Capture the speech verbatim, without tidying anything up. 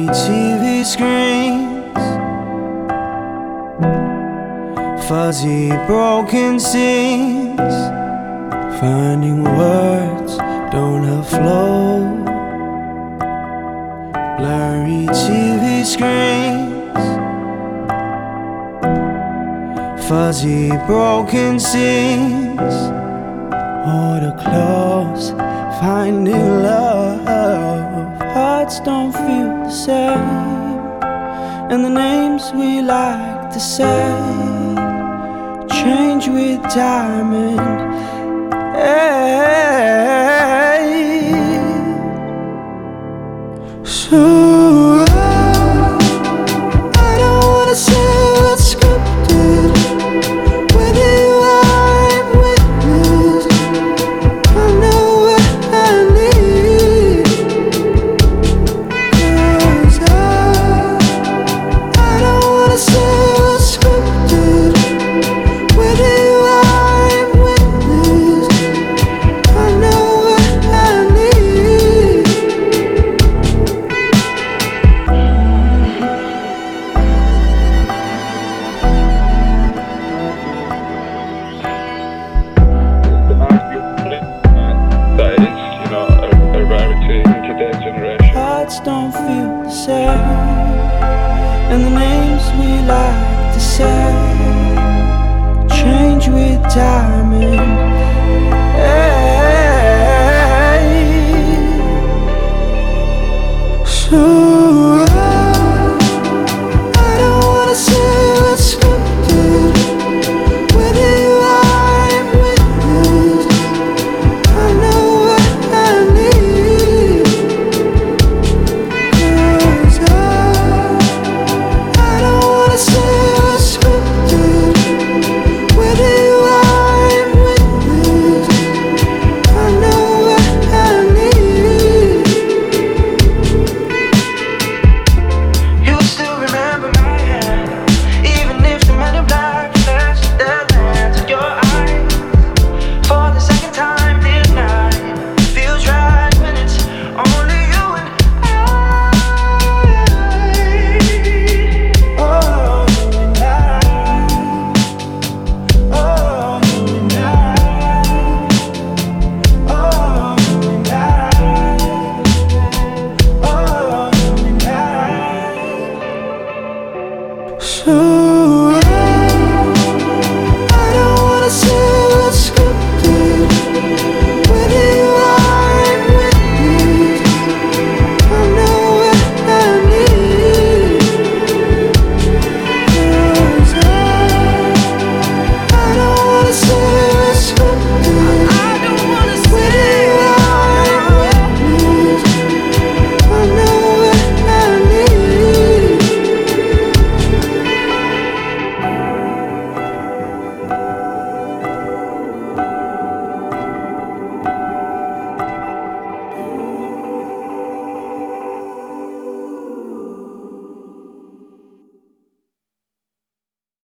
blurry T V screens, fuzzy broken scenes, finding words don't have flow. Blurry T V screens, fuzzy broken scenes, order close, finding love. Hearts don't feel the same, and the names we like to say change with time and age. So I don't wanna say what's scripted. With you I'm witness. I know what I need. 'Cause I, I don't wanna say what's scripted. With you I'm witness. I know what I need. That is, you know, a, a rarity in today's generation. Hearts don't feel the same, and the names we like to say change with time.